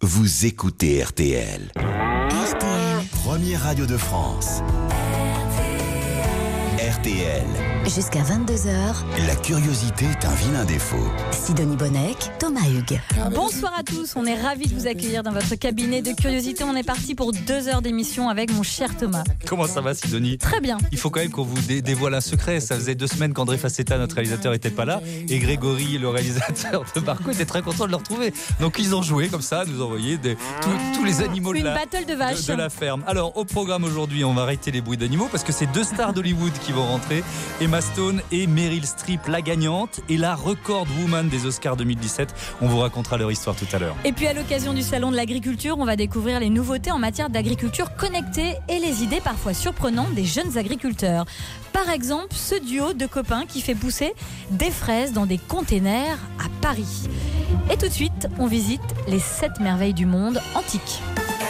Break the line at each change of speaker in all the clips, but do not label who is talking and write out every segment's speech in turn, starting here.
vous écoutez RTL.
RTL.
Première radio de France. RTL.
Jusqu'à 22h,
La curiosité est un vilain défaut.
Sidonie Bonnec, Thomas Hugues.
Bonsoir à tous, on est ravis de vous accueillir dans votre cabinet de curiosité. On est parti pour 2 heures d'émission avec mon cher Thomas.
Comment ça va, Sidonie ?
Très bien.
Il faut quand même qu'on vous dévoile un secret. Ça faisait 2 semaines qu'André Facetta, notre réalisateur, n'était pas là. Et Grégory, le réalisateur de Marco, était très content de le retrouver. Donc ils ont joué comme ça, nous envoyer tous les animaux
Une battle de vaches.
de la ferme. Alors au programme aujourd'hui, on va arrêter les bruits d'animaux parce que c'est 2 stars d'Hollywood qui vont rentrer. Emma Stone et Meryl Streep, la gagnante et la record woman des Oscars 2017. On vous racontera leur histoire tout à l'heure.
Et puis à l'occasion du salon de l'agriculture, on va découvrir les nouveautés en matière d'agriculture connectée et les idées parfois surprenantes des jeunes agriculteurs. Par exemple, ce duo de copains qui fait pousser des fraises dans des containers à Paris. Et tout de suite, on visite les 7 merveilles du monde antiques.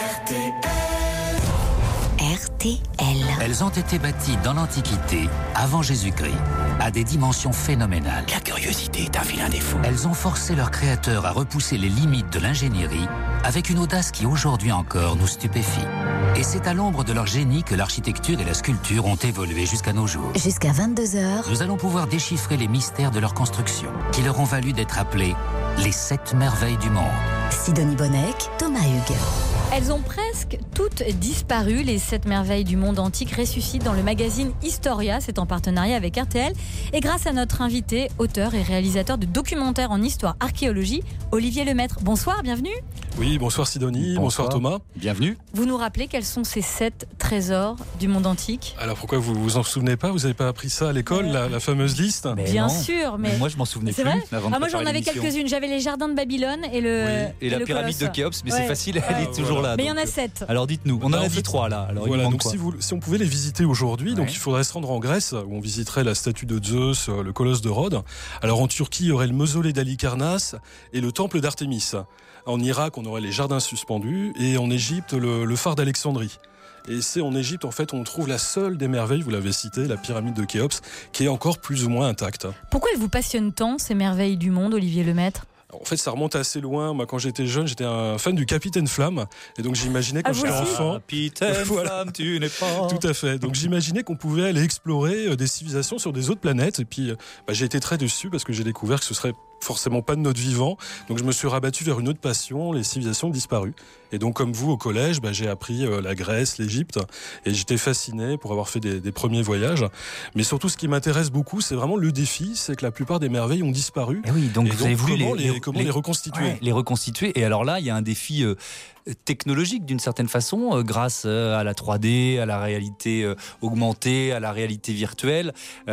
RTL.
Elles ont été bâties dans l'Antiquité, avant Jésus-Christ, à des dimensions phénoménales.
La curiosité est un vilain défaut.
Elles ont forcé leurs créateurs à repousser les limites de l'ingénierie avec une audace qui aujourd'hui encore nous stupéfie. Et c'est à l'ombre de leur génie que l'architecture et la sculpture ont évolué jusqu'à nos jours.
Jusqu'à 22h,
Nous allons pouvoir déchiffrer les mystères de leur construction, qui leur ont valu d'être appelés les 7 merveilles du monde.
Sidonie Bonnec, Thomas Hugues.
Elles ont presque toutes disparu. Les 7 merveilles du monde antique ressuscitent dans le magazine Historia. C'est en partenariat avec RTL. Et grâce à notre invité, auteur et réalisateur de documentaires en histoire-archéologie, Olivier Lemaître. Bonsoir, bienvenue.
Oui, bonsoir Sidonie, bonsoir Thomas.
Bienvenue.
Vous nous rappelez quels sont ces 7 trésors du monde antique ?
Alors pourquoi vous vous en souvenez pas ? Vous n'avez pas appris ça à l'école, la fameuse liste ?
Bien
non.
sûr, mais
Moi, je m'en souvenais
c'est
plus.
vrai.
Avant de
Moi, j'en
préparer
avais
l'émission.
quelques-unes. J'avais les jardins de Babylone et le
Oui. Et la
le
pyramide
colosse.
de Khéops, mais
Ouais.
c'est facile, elle est toujours là.
Mais il y en a
donc,
7.
Alors dites-nous, on en
Bah,
a
en
dit
fait,
3 là. Alors
Voilà,
il manque
donc
quoi
si on pouvait les visiter aujourd'hui, donc
Ouais.
il faudrait se rendre en Grèce, où on visiterait la statue de Zeus, le colosse de Rhodes. Alors en Turquie, il y aurait le mausolée d'Halicarnasse et le temple d'Artémis. En Irak, on aurait les jardins suspendus, et en Égypte, le phare d'Alexandrie. Et c'est en Égypte, en fait, on trouve la seule des merveilles, vous l'avez cité, la pyramide de Khéops, qui est encore plus ou moins intacte.
Pourquoi elles vous passionnent tant, ces merveilles du monde, Olivier Lemaître ?
En fait, ça remonte assez loin. Moi, quand j'étais jeune, j'étais un fan du Capitaine Flamme. Et donc, j'imaginais quand
Ah, vous
j'étais
aussi
enfant...
Capitaine
Voilà.
Flamme, tu n'es pas.
Tout à fait. Donc, j'imaginais qu'on pouvait aller explorer des civilisations sur des autres planètes. Et puis, j'ai été très déçu parce que j'ai découvert que ce serait forcément pas de notre vivant. Donc, je me suis rabattu vers une autre passion, les civilisations disparues. Et donc, comme vous, au collège, j'ai appris la Grèce, l'Égypte. Et j'étais fasciné pour avoir fait des premiers voyages. Mais surtout, ce qui m'intéresse beaucoup, c'est vraiment le défi. C'est que la plupart des merveilles ont disparu.
Eh oui, donc
Et
vous avez voulu
comment les reconstituer.
Ouais, les reconstituer. Et alors là, il y a un défi technologique d'une certaine façon, grâce à la 3D, à la réalité augmentée, à la réalité virtuelle.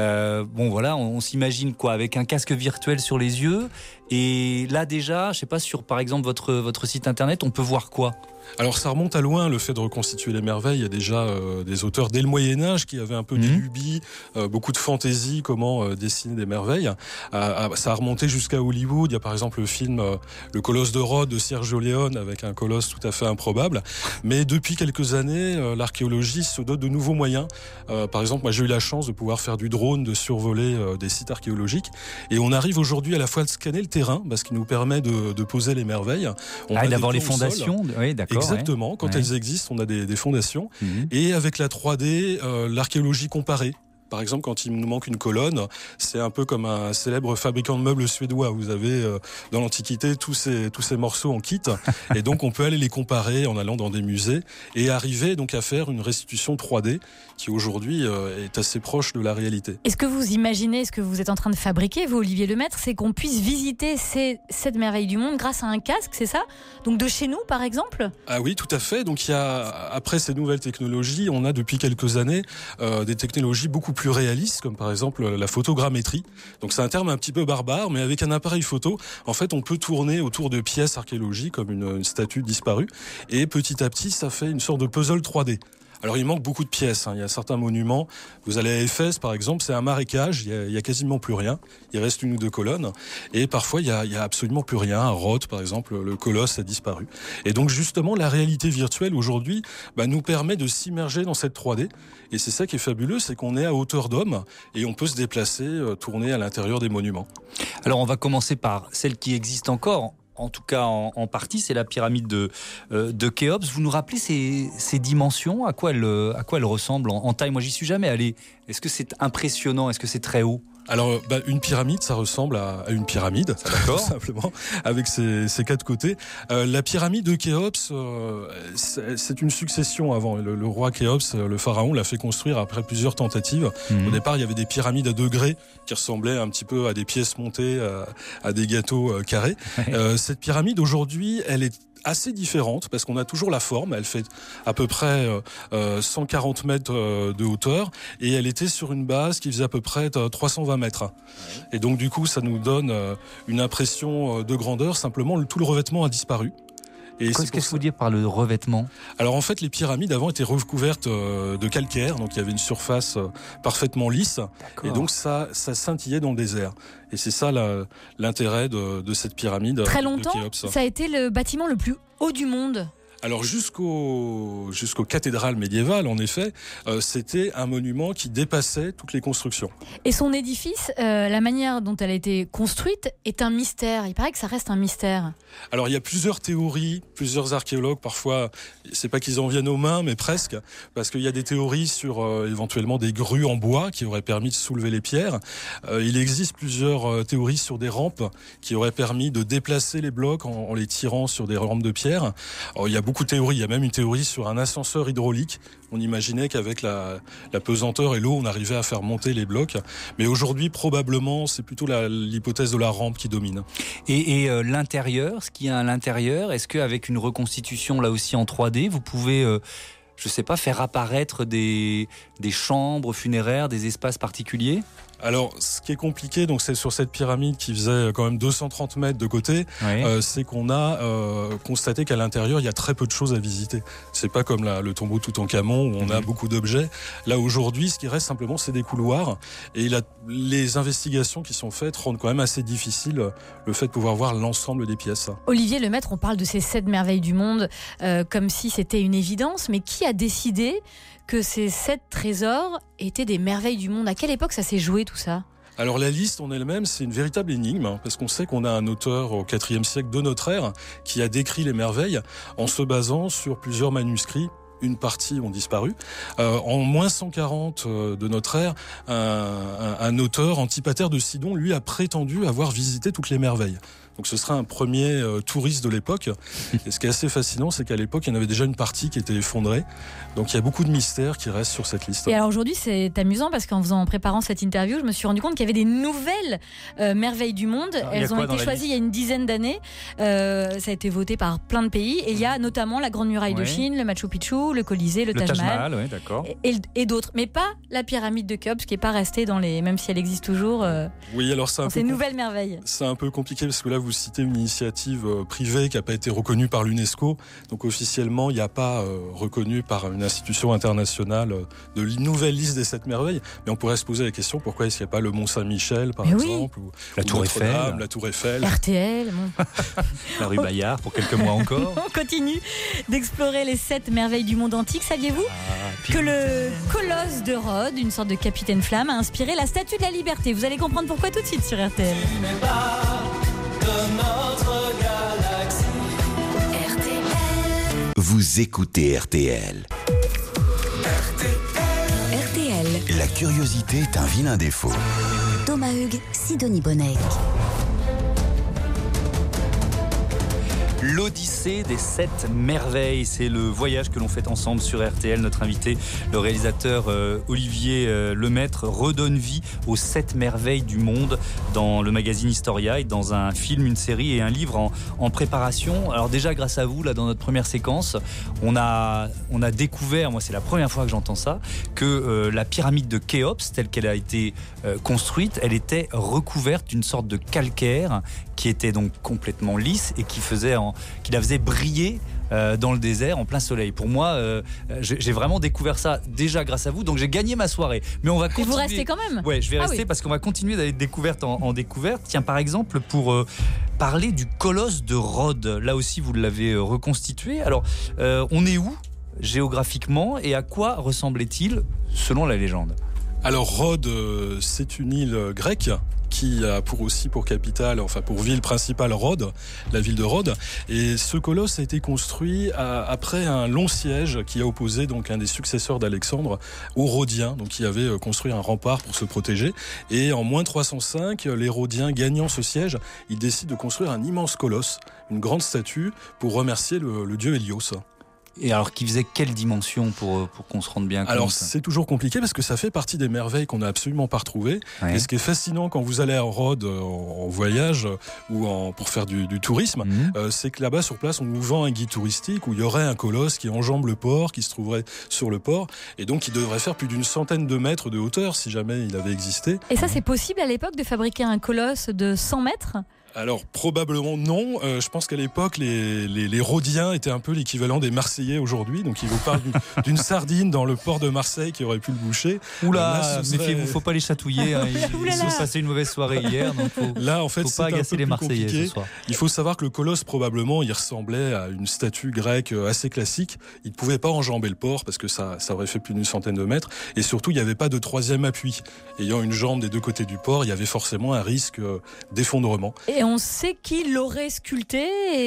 Bon voilà, on s'imagine quoi, avec un casque virtuel sur les yeux. Et là déjà, je sais pas, sur par exemple votre site internet, on peut voir quoi ?
Alors ça remonte à loin, le fait de reconstituer les merveilles. Il y a déjà des auteurs dès le Moyen-Âge qui avaient un peu des lubies, beaucoup de fantaisie, comment dessiner des merveilles. Ça a remonté jusqu'à Hollywood. Il y a par exemple le film Le Colosse de Rhodes de Sergio Leone, avec un colosse tout à fait improbable. Mais depuis quelques années, l'archéologie se dote de nouveaux moyens. Par exemple, moi j'ai eu la chance de pouvoir faire du drone, de survoler des sites archéologiques. Et on arrive aujourd'hui à la fois à scanner le terrain, parce qu'il nous permet de poser les merveilles. On a
d'avoir
des
les
plans au sol.
fondations. Oui, d'accord.
Exactement, quand
Ouais.
elles existent, on a des fondations.
Mhm.
Et avec la 3D, l'archéologie comparée. Par exemple, quand il nous manque une colonne, c'est un peu comme un célèbre fabricant de meubles suédois. Vous avez dans l'Antiquité tous ces morceaux en kit, et donc on peut aller les comparer en allant dans des musées et arriver donc à faire une restitution 3D qui aujourd'hui est assez proche de la réalité.
Est-ce que vous imaginez, ce que vous êtes en train de fabriquer, vous Olivier Lemaître, c'est qu'on puisse visiter ces 7 merveilles du monde grâce à un casque, c'est ça ? Donc de chez nous par exemple ?
Ah oui, tout à fait. Donc il y a, après ces nouvelles technologies, on a depuis quelques années des technologies beaucoup plus réalistes, comme par exemple la photogrammétrie. Donc c'est un terme un petit peu barbare, mais avec un appareil photo, en fait, on peut tourner autour de pièces archéologiques comme une statue disparue, et petit à petit, ça fait une sorte de puzzle 3D. Alors il manque beaucoup de pièces, il y a certains monuments, vous allez à Éphèse par exemple, c'est un marécage, il y a quasiment plus rien, il reste 1 ou 2 colonnes, et parfois il y a absolument plus rien. À Rhodes par exemple, le colosse a disparu. Et donc justement la réalité virtuelle aujourd'hui nous permet de s'immerger dans cette 3D, et c'est ça qui est fabuleux, c'est qu'on est à hauteur d'homme, et on peut se déplacer, tourner à l'intérieur des monuments.
Alors on va commencer par celle qui existe encore. en tout cas en partie, c'est la pyramide de Khéops. Vous nous rappelez ces dimensions, à quoi elle ressemble en taille? Moi, j'y suis jamais allé. Est-ce que c'est impressionnant? Est-ce que c'est très haut?
Alors, une pyramide, ça ressemble à une pyramide, tout simplement, avec ses 4 côtés. La pyramide de Khéops, c'est une succession avant. Le roi Khéops, le pharaon, l'a fait construire après plusieurs tentatives. Au départ, il y avait des pyramides à degrés qui ressemblaient un petit peu à des pièces montées, à des gâteaux carrés. Cette pyramide, aujourd'hui, elle est assez différente parce qu'on a toujours la forme. Elle fait à peu près 140 mètres de hauteur et elle était sur une base qui faisait à peu près 320 mètres. Et donc du coup, ça nous donne une impression de grandeur. Simplement, tout le revêtement a disparu.
Qu'est-ce que vous dites par le revêtement?
Alors en fait, les pyramides avant étaient recouvertes de calcaire, donc il y avait une surface parfaitement lisse. D'accord. Et donc ça scintillait dans le désert. Et c'est ça l'intérêt de cette pyramide.
Très longtemps, ça a été le bâtiment le plus haut du monde.
Alors jusqu'aux cathédrales médiévales, en effet, c'était un monument qui dépassait toutes les constructions.
Et son édifice, la manière dont elle a été construite est un mystère. Il paraît que ça reste un mystère.
Alors il y a plusieurs théories, plusieurs archéologues, parfois, c'est pas qu'ils en viennent aux mains, mais presque, parce qu'il y a des théories sur éventuellement des grues en bois qui auraient permis de soulever les pierres. Il existe plusieurs théories sur des rampes qui auraient permis de déplacer les blocs en les tirant sur des rampes de pierre. Alors, il y a beaucoup de théories, il y a même une théorie sur un ascenseur hydraulique. On imaginait qu'avec la pesanteur et l'eau, on arrivait à faire monter les blocs. Mais aujourd'hui, probablement, c'est plutôt l'hypothèse de la rampe qui domine.
Et l'intérieur, ce qu'il y a à l'intérieur, est-ce qu'avec une reconstitution là aussi en 3D, vous pouvez, je sais pas, faire apparaître des chambres funéraires, des espaces particuliers ?
Alors, ce qui est compliqué, donc c'est sur cette pyramide qui faisait quand même 230 mètres de côté, oui. C'est qu'on a constaté qu'à l'intérieur, il y a très peu de choses à visiter. C'est pas comme le tombeau Toutankhamon où on a beaucoup d'objets. Là, aujourd'hui, ce qui reste simplement, c'est des couloirs. Et les investigations qui sont faites rendent quand même assez difficile le fait de pouvoir voir l'ensemble des pièces.
Olivier Lemaître, on parle de ces 7 merveilles du monde comme si c'était une évidence, mais qui a décidé que ces 7 trésors étaient des merveilles du monde? À quelle époque ça s'est joué tout ça?
Alors la liste en elle-même, c'est une véritable énigme, parce qu'on sait qu'on a un auteur au IVe siècle de notre ère qui a décrit les merveilles en se basant sur plusieurs manuscrits. Une partie ont disparu. En moins 140 de notre ère, un auteur, Antipater de Sidon, lui a prétendu avoir visité toutes les merveilles. Donc ce sera un premier touriste de l'époque. Et ce qui est assez fascinant, c'est qu'à l'époque, il y en avait déjà une partie qui était effondrée. Donc il y a beaucoup de mystères qui restent sur cette liste.
Et alors aujourd'hui, c'est amusant parce qu'en préparant cette interview, je me suis rendu compte qu'il y avait des nouvelles merveilles du monde. Alors, elles ont été choisies il y a une dizaine d'années. Ça a été voté par plein de pays. Et il y a notamment la Grande Muraille de Chine, le Machu Picchu, le Colisée, le Taj Mahal,
ouais, d'accord.
Et d'autres. Mais pas la pyramide de Khéops qui n'est pas restée même si elle existe toujours,
oui, alors c'est
ces nouvelles merveilles.
C'est un peu compliqué parce que là, vous citez une initiative privée qui n'a pas été reconnue par l'UNESCO. Donc officiellement, il n'y a pas reconnu par une institution internationale de nouvelle liste des 7 merveilles. Mais on pourrait se poser la question, pourquoi est-ce qu'il n'y a pas le Mont Saint-Michel, par exemple, ou
la Tour Eiffel,
la Tour Eiffel,
RTL,
la rue Bayard pour quelques mois encore.
On continue d'explorer les 7 merveilles du monde antique. Saviez-vous que le colosse de Rhodes, une sorte de capitaine flamme, a inspiré la Statue de la Liberté? Vous allez comprendre pourquoi tout de suite sur RTL.
Notre galaxie.
RTL.
Vous écoutez RTL.
RTL.
La curiosité est un vilain défaut.
Thomas Hugues, Sidonie Bonnec.
L'Odyssée des 7 merveilles, c'est le voyage que l'on fait ensemble sur RTL. Notre invité, le réalisateur Olivier Lemaître, redonne vie aux 7 merveilles du monde dans le magazine Historia et dans un film, une série et un livre en préparation. Alors déjà, grâce à vous, là, dans notre première séquence, on a découvert, moi c'est la première fois que j'entends ça, que la pyramide de Khéops, telle qu'elle a été construite, elle était recouverte d'une sorte de calcaire qui était donc complètement lisse et qui la faisait briller dans le désert en plein soleil. Pour moi, j'ai vraiment découvert ça déjà grâce à vous, donc j'ai gagné ma soirée. Mais on va continuer.
Vous restez quand même?
Ouais, je vais rester parce qu'on va continuer d'aller de découverte en découverte. Tiens, par exemple, pour parler du colosse de Rhodes, là aussi vous l'avez reconstitué. Alors, on est où géographiquement et à quoi ressemblait-il selon la légende?
Alors Rhodes, c'est une île grecque qui a pour capitale, enfin pour ville principale Rhodes, la ville de Rhodes. Et ce colosse a été construit après un long siège qui a opposé donc un des successeurs d'Alexandre aux Rhodiens, donc qui avaient construit un rempart pour se protéger. Et en moins 305, les Rhodiens gagnant ce siège, ils décident de construire un immense colosse, une grande statue pour remercier le dieu Hélios.
Et alors, qui faisait quelle dimension pour qu'on se rende bien compte?
Alors, c'est toujours compliqué parce que ça fait partie des merveilles qu'on n'a absolument pas retrouvées. Ouais. Et ce qui est fascinant quand vous allez à Rhodes en voyage ou pour faire du tourisme, c'est que là-bas, sur place, on vous vend un guide touristique où il y aurait un colosse qui enjambe le port, qui se trouverait sur le port. Et donc, il devrait faire plus d'une centaine de mètres de hauteur si jamais il avait existé.
Et ça, c'est possible à l'époque de fabriquer un colosse de 100 mètres ?
Alors probablement non. Je pense qu'à l'époque les Rhodiens étaient un peu l'équivalent des Marseillais aujourd'hui. Donc il vous parle d'une sardine dans le port de Marseille qui aurait pu le boucher.
Oula, méfiez-vous, faut pas les chatouiller. Hein. Ils ont passé une mauvaise soirée hier, donc faut pas agacer les Marseillais ce soir.
Il faut savoir que le colosse probablement il ressemblait à une statue grecque assez classique. Il ne pouvait pas enjamber le port parce que ça aurait fait plus d'une centaine de mètres. Et surtout il n'y avait pas de troisième appui. Ayant une jambe des deux côtés du port, il y avait forcément un risque d'effondrement.
Et on sait qui l'aurait sculpté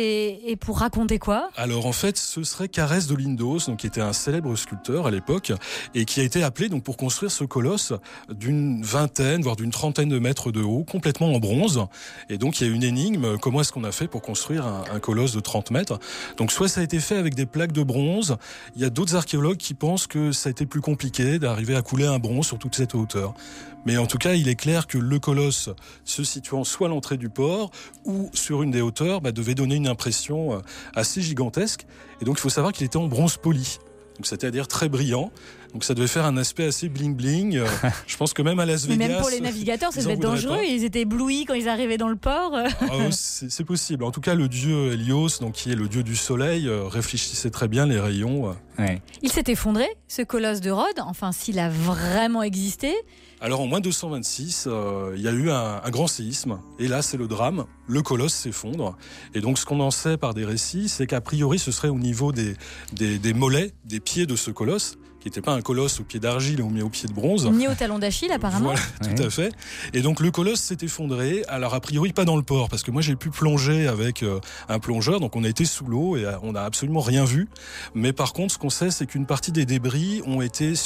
et pour raconter quoi ?
Alors en fait, ce serait Carès de Lindos, donc qui était un célèbre sculpteur à l'époque et qui a été appelé donc pour construire ce colosse d'une vingtaine voire d'une trentaine de mètres de haut, complètement en bronze. Et donc il y a une énigme, comment est-ce qu'on a fait pour construire un colosse de 30 mètres ? Donc soit ça a été fait avec des plaques de bronze, il y a d'autres archéologues qui pensent que ça a été plus compliqué d'arriver à couler un bronze sur toute cette hauteur. Mais en tout cas, il est clair que le colosse se situant soit à l'entrée du port ou sur une des hauteurs devait donner une impression assez gigantesque. Et donc il faut savoir qu'il était en bronze poli, donc c'est-à-dire très brillant. Donc ça devait faire un aspect assez bling-bling. Je pense que même à Las Vegas...
Mais même pour les navigateurs, ça devait être dangereux. Pas. Ils étaient éblouis quand ils arrivaient dans le port.
C'est possible. En tout cas, le dieu Hélios, donc qui est le dieu du soleil, réfléchissait très bien les rayons.
Ouais. Il s'est effondré, ce colosse de Rhodes, enfin s'il a vraiment existé.
Alors en moins 226, il y a eu un grand séisme. Et là, c'est le drame. Le colosse s'effondre. Et donc ce qu'on en sait par des récits, c'est qu'a priori, ce serait au niveau des mollets, des pieds de ce colosse, qui n'était pas un colosse au pied d'argile mais au pied de bronze.
Ni au talon d'Achille, apparemment.
Voilà, tout à fait. Et donc le colosse s'est effondré. Alors a priori pas dans le port, parce que moi j'ai pu plonger avec un plongeur, donc on a été sous l'eau et on n'a absolument rien vu. Mais par contre, ce qu'on sait, c'est qu'une partie des débris ont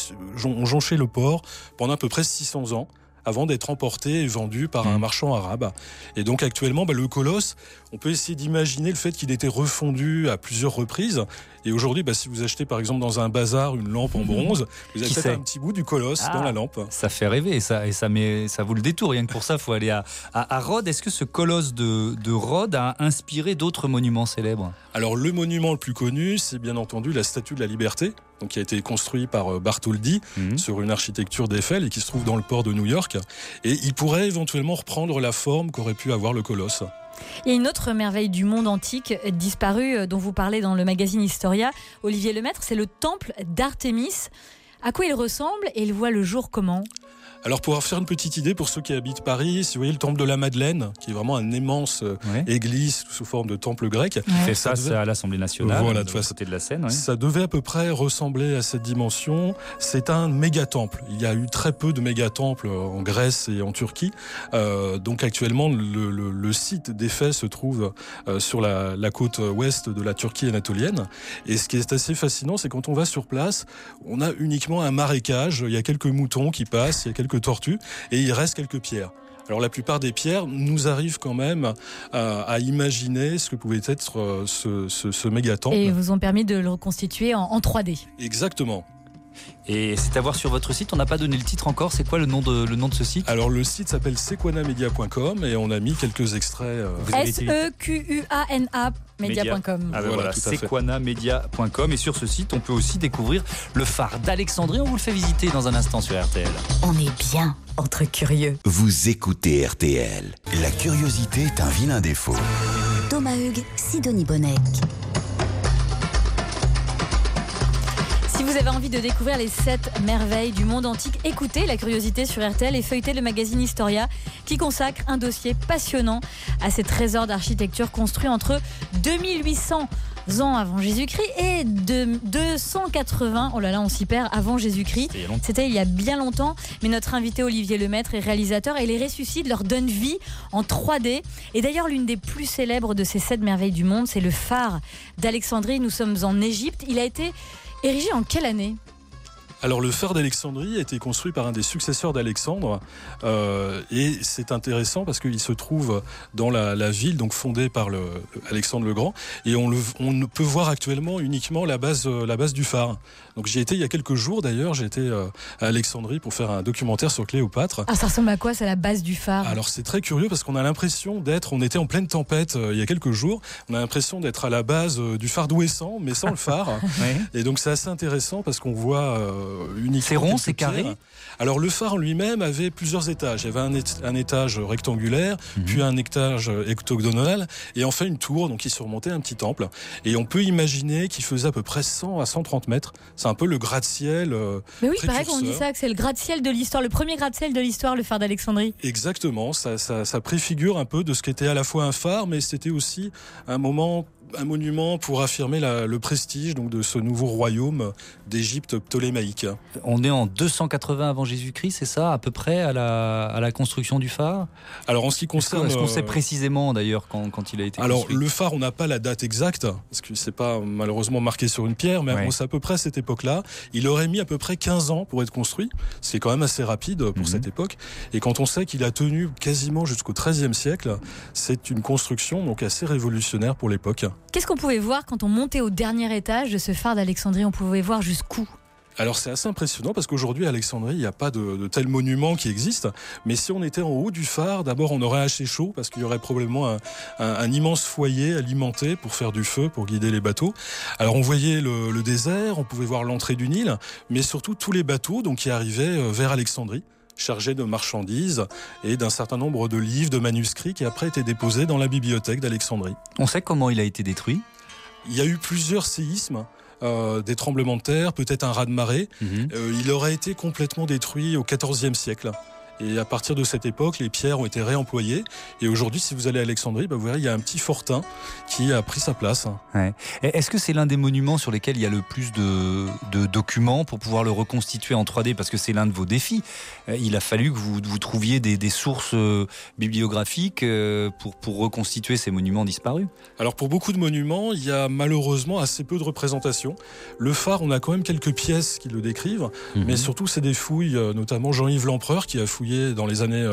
jonché le port pendant à peu près 600 ans, avant d'être emporté et vendu par un marchand arabe. Et donc actuellement, le colosse, on peut essayer d'imaginer le fait qu'il était refondu à plusieurs reprises. Et aujourd'hui, si vous achetez par exemple dans un bazar une lampe en bronze, vous avez peut-être un petit bout du colosse dans la lampe.
Ça fait rêver, ça vaut le détour. Rien que pour ça, il faut aller à Rhodes. Est-ce que ce colosse de Rhodes a inspiré d'autres monuments célèbres ?
Alors le monument le plus connu, c'est bien entendu la Statue de la Liberté, donc qui a été construit par Bartholdi sur une architecture d'Eiffel et qui se trouve dans le port de New York. Et il pourrait éventuellement reprendre la forme qu'aurait pu avoir le colosse.
Il y a une autre merveille du monde antique disparue dont vous parlez dans le magazine Historia, Olivier Lemaître, c'est le temple d'Artémis. À quoi il ressemble et il voit le jour comment ?
Alors pour faire une petite idée pour ceux qui habitent Paris, si vous voyez le temple de la Madeleine, qui est vraiment un immense église sous forme de temple grec.
Fait ça à l'Assemblée nationale,
voilà,
de côté de la Seine.
Ça devait à peu près ressembler à cette dimension. C'est un méga-temple. Il y a eu très peu de méga-temples en Grèce et en Turquie. Donc actuellement, le site des faits se trouve sur la côte ouest de la Turquie anatolienne. Et ce qui est assez fascinant, c'est quand on va sur place, on a uniquement un marécage. Il y a quelques moutons qui passent, il y a quelques tortues et il reste quelques pierres. Alors la plupart des pierres nous arrivent quand même à imaginer ce que pouvait être ce méga-temple.
Et vous ont permis de le reconstituer en 3D.
Exactement.
Et c'est à voir sur votre site, on n'a pas donné le titre encore, c'est quoi le nom de ce site ?
Alors le site s'appelle sequanamedia.com et on a mis quelques extraits.
SEQUANA media.com.
Voilà, sequanamedia.com. Et sur ce site, on peut aussi découvrir le phare d'Alexandrie. On vous le fait visiter dans un instant sur RTL.
On est bien entre curieux.
Vous écoutez RTL. La curiosité est un vilain défaut.
Thomas Hugues, Sidonie Bonnec.
Si vous avez envie de découvrir les 7 merveilles du monde antique, écoutez La Curiosité sur RTL et feuilletez le magazine Historia qui consacre un dossier passionnant à ces trésors d'architecture construits entre 2800 ans avant Jésus-Christ et de 280, oh là là on s'y perd, avant Jésus-Christ. C'était il y a bien longtemps, mais notre invité Olivier Lemaître est réalisateur et les ressuscite, leur donne vie en 3D. Et d'ailleurs l'une des plus célèbres de ces 7 merveilles du monde, c'est le phare d'Alexandrie. Nous sommes en Égypte. Il a été érigé en quelle année ?
Alors le phare d'Alexandrie a été construit par un des successeurs d'Alexandre et c'est intéressant parce qu'il se trouve dans la ville donc fondée par Alexandre le Grand et on ne peut voir actuellement uniquement la base du phare. Donc j'y étais il y a quelques jours d'ailleurs, j'ai été à Alexandrie pour faire un documentaire sur Cléopâtre.
Ah, ça ressemble à quoi, c'est la base du phare ?
Alors c'est très curieux parce qu'on a l'impression on était en pleine tempête il y a quelques jours, on a l'impression d'être à la base du phare d'Ouessant mais sans le phare.
Ouais.
Et donc c'est assez intéressant parce qu'on voit uniquement.
C'est rond, c'est
pierres.
carré ?
Alors le phare en lui-même avait plusieurs étages. Il y avait un étage rectangulaire, puis un étage octogonal, et enfin une tour, donc qui surmontait un petit temple. Et on peut imaginer qu'il faisait à peu près 100 à 130 mètres. C'est un peu le gratte-ciel.
Mais oui, il paraît qu'on dit ça, que c'est le gratte-ciel de l'histoire, le premier gratte-ciel de l'histoire, le phare d'Alexandrie.
Exactement, ça préfigure un peu de ce qu'était à la fois un phare, mais c'était aussi un monument pour affirmer le prestige donc de ce nouveau royaume d'Égypte ptolémaïque.
On est en 280 avant Jésus-Christ, c'est ça, à peu près, à la construction du phare ?
Alors en ce qui concerne...
Est-ce qu'on sait précisément d'ailleurs quand il a été construit ?
Alors le phare, on n'a pas la date exacte, parce que c'est pas malheureusement marqué sur une pierre, mais c'est à peu près à cette époque-là. Il aurait mis à peu près 15 ans pour être construit, ce qui est quand même assez rapide pour cette époque. Et quand on sait qu'il a tenu quasiment jusqu'au XIIIe siècle, c'est une construction donc assez révolutionnaire pour l'époque.
Qu'est-ce qu'on pouvait voir quand on montait au dernier étage de ce phare d'Alexandrie ? On pouvait voir jusqu'où ?
Alors c'est assez impressionnant parce qu'aujourd'hui à Alexandrie il n'y a pas de tels monuments qui existent, mais si on était en haut du phare, d'abord on aurait assez chaud parce qu'il y aurait probablement un immense foyer alimenté pour faire du feu, pour guider les bateaux. Alors on voyait le désert, on pouvait voir l'entrée du Nil, mais surtout tous les bateaux donc, qui arrivaient vers Alexandrie, chargé de marchandises et d'un certain nombre de livres, de manuscrits qui après étaient déposés dans la bibliothèque d'Alexandrie.
On sait comment il a été détruit ?
Il y a eu plusieurs séismes, des tremblements de terre, peut-être un raz-de-marée. Il aurait été complètement détruit au XIVe siècle. Et à partir de cette époque, les pierres ont été réemployées. Et aujourd'hui, si vous allez à Alexandrie, vous verrez, il y a un petit fortin qui a pris sa place.
Ouais. Est-ce que c'est l'un des monuments sur lesquels il y a le plus de documents pour pouvoir le reconstituer en 3D ? Parce que c'est l'un de vos défis. Il a fallu que vous trouviez des sources bibliographiques pour reconstituer ces monuments disparus.
Alors pour beaucoup de monuments, il y a malheureusement assez peu de représentations. Le phare, on a quand même quelques pièces qui le décrivent. Mais surtout, c'est des fouilles, notamment Jean-Yves Lempereur qui a fouillé dans les années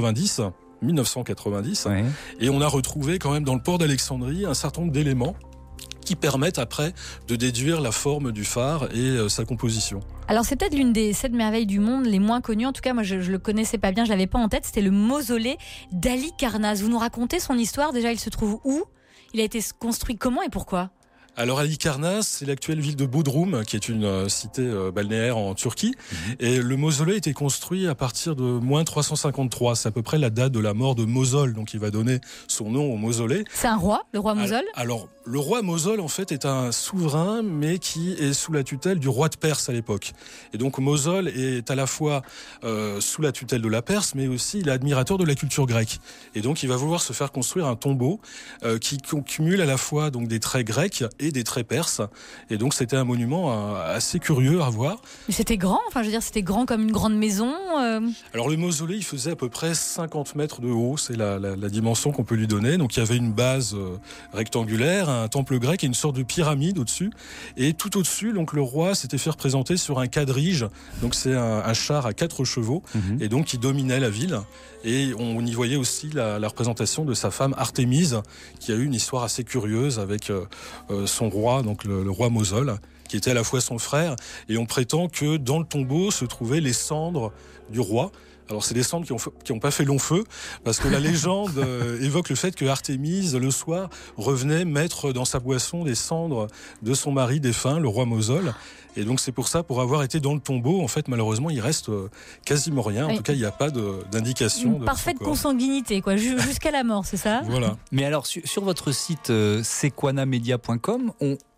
1990, et on a retrouvé quand même dans le port d'Alexandrie un certain nombre d'éléments qui permettent après de déduire la forme du phare et sa composition.
Alors c'est peut-être l'une des 7 merveilles du monde les moins connues, en tout cas moi je le connaissais pas bien, je l'avais pas en tête, c'était le mausolée d'Halicarnasse. Vous nous racontez son histoire, déjà il se trouve où ? Il a été construit comment et pourquoi ?
Alors Halicarnasse, c'est l'actuelle ville de Bodrum, qui est une cité balnéaire en Turquie. Et le mausolée a été construit à partir de moins 353. C'est à peu près la date de la mort de Mosol, donc il va donner son nom au mausolée.
C'est un roi, le roi Mosol ?
Alors le roi Mosol, en fait, est un souverain, mais qui est sous la tutelle du roi de Perse à l'époque. Et donc Mosol est à la fois sous la tutelle de la Perse, mais aussi il est admirateur de la culture grecque. Et donc il va vouloir se faire construire un tombeau qui cumule à la fois donc des traits grecs et des traits perses. Et donc c'était un monument assez curieux à voir.
Mais c'était grand, enfin je veux dire c'était grand comme une grande maison.
Alors le mausolée il faisait à peu près 50 mètres de haut, c'est la dimension qu'on peut lui donner. Donc il y avait une base rectangulaire, un temple grec et une sorte de pyramide au-dessus. Et tout au-dessus, donc le roi s'était fait représenter sur un quadrige. Donc c'est un char à 4 chevaux et donc qui dominait la ville. Et on y voyait aussi la représentation de sa femme Artémise, qui a eu une histoire assez curieuse avec son roi, donc le roi Mosol, qui était à la fois son frère. Et on prétend que dans le tombeau se trouvaient les cendres du roi. Alors c'est des cendres qui ont pas fait long feu, parce que la légende évoque le fait que Artémise, le soir, revenait mettre dans sa boisson des cendres de son mari défunt, le roi Mosol. Et donc c'est pour ça, pour avoir été dans le tombeau, en fait, malheureusement, il reste quasiment rien. En tout cas, il n'y a pas d'indication.
Une parfaite consanguinité, quoi, jusqu'à la mort, c'est ça ?
Voilà.
Mais alors, sur votre site sequanamedia.com,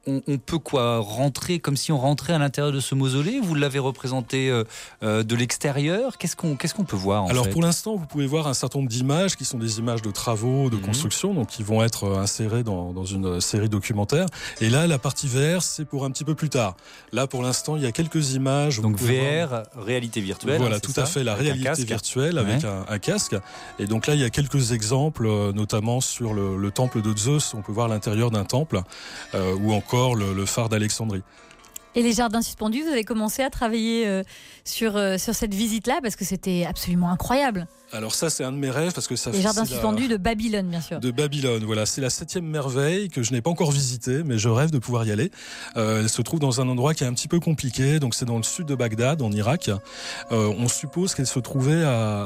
on peut quoi rentrer comme si on rentrait à l'intérieur de ce mausolée? Vous l'avez représenté de l'extérieur. Qu'est-ce qu'on peut voir
Alors
fait
pour l'instant, vous pouvez voir un certain nombre d'images qui sont des images de travaux, de construction, donc qui vont être insérées dans une série documentaire. Et là, la partie VR, c'est pour un petit peu plus tard. Là, pour l'instant, il y a quelques images.
Donc VR, réalité virtuelle.
Voilà, tout à fait, la réalité virtuelle avec un casque. Et donc là, il y a quelques exemples, notamment sur le temple de Zeus. On peut voir l'intérieur d'un temple, ou encore le phare d'Alexandrie.
Et les jardins suspendus, vous avez commencé à travailler sur cette visite-là parce que c'était absolument incroyable.
Alors ça, c'est un de mes rêves parce que ça.
Les jardins suspendus de Babylone, bien sûr.
De Babylone, voilà, c'est la 7e merveille que je n'ai pas encore visitée, mais je rêve de pouvoir y aller. Elle se trouve dans un endroit qui est un petit peu compliqué, donc c'est dans le sud de Bagdad, en Irak. On suppose qu'elle se trouvait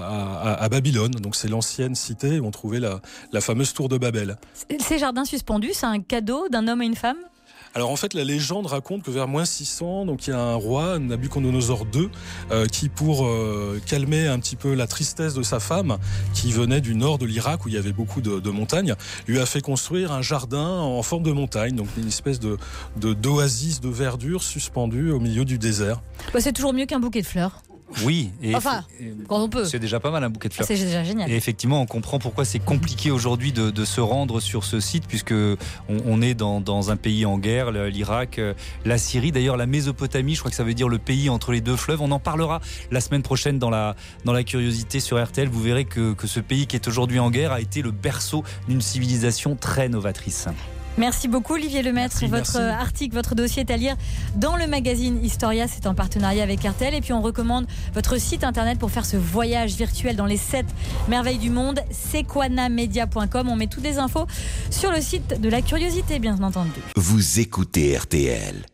à Babylone, donc c'est l'ancienne cité où on trouvait la fameuse tour de Babel.
Ces jardins suspendus, c'est un cadeau d'un homme à une femme ?
Alors en fait, la légende raconte que vers moins 600, donc il y a un roi, Nabuchodonosor II, qui pour calmer un petit peu la tristesse de sa femme, qui venait du nord de l'Irak où il y avait beaucoup de montagnes, lui a fait construire un jardin en forme de montagne, donc une espèce d'oasis de verdure suspendue au milieu du désert.
Bah, c'est toujours mieux qu'un bouquet de fleurs.
Oui,
quand on peut.
C'est déjà pas mal un bouquet de fleurs.
C'est déjà génial.
Et effectivement, on comprend pourquoi c'est compliqué aujourd'hui de se rendre sur ce site, puisque on est dans un pays en guerre, l'Irak, la Syrie, d'ailleurs la Mésopotamie, je crois que ça veut dire le pays entre les deux fleuves. On en parlera la semaine prochaine dans la curiosité sur RTL. Vous verrez que ce pays qui est aujourd'hui en guerre a été le berceau d'une civilisation très novatrice.
Merci beaucoup Olivier Lemaître. Votre article, votre dossier est à lire dans le magazine Historia, c'est en partenariat avec RTL. Et puis on recommande votre site internet pour faire ce voyage virtuel dans les 7 merveilles du monde, sequanamedia.com. On met toutes les infos sur le site de la curiosité, bien entendu.
Vous écoutez RTL.